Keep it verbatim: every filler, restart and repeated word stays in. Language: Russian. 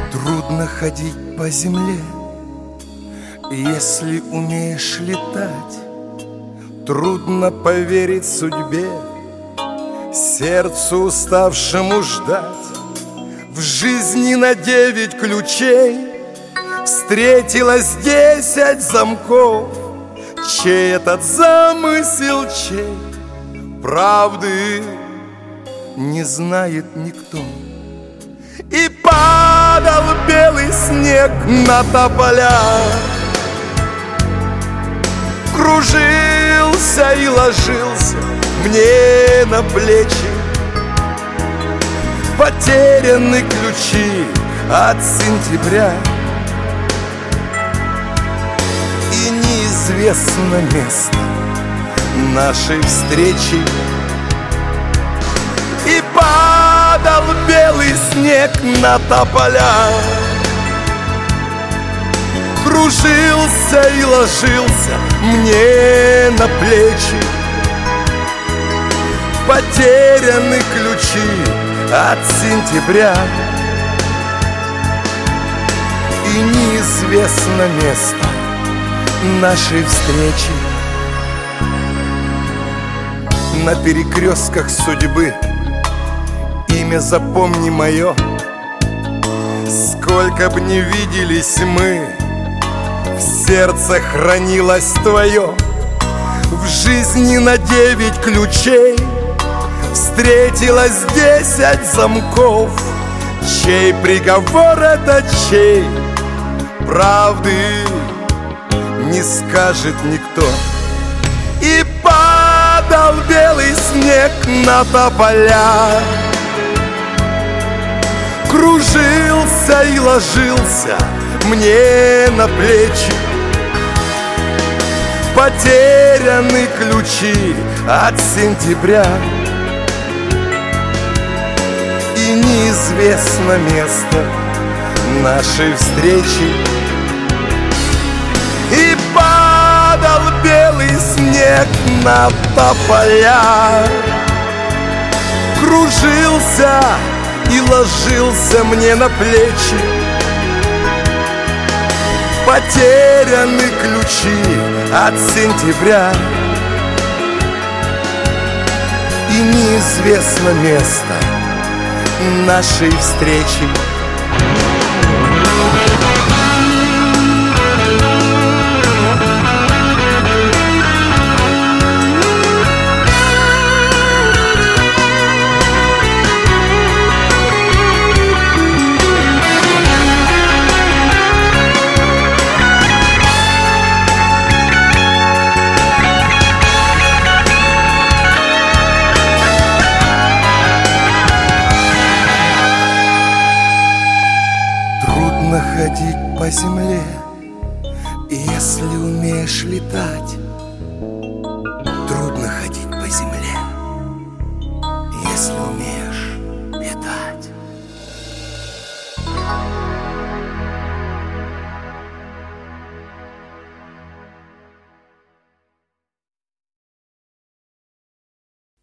Трудно ходить по земле, если умеешь летать. Трудно поверить судьбе, сердцу уставшему ждать. В жизни на девять ключей встретилось десять замков. Чей этот замысел, чей, правды не знает никто. И падал белый снег на тополя, кружился и ложился мне на плечи. Потеряны ключи от сентября, и неизвестно место нашей встречи. И падал белый снег на тополя, кружился и ложился мне на плечи. Потеряны ключи от сентября, и неизвестно место нашей встречи. На перекрестках судьбы имя запомни мое. Сколько б не виделись мы, в сердце хранилось твое. В жизни на девять ключей встретилось десять замков. Чей приговор это, чей, правды не скажет никто. И падал белый снег на тополя, кружился и ложился мне на плечи. Потеряны ключи от сентября, и неизвестно место нашей встречи. И падал белый снег на тополя, кружился и ложился мне на плечи. Потеряны ключи от сентября, и неизвестно место нашей встречи. Трудно ходить по земле, если умеешь летать.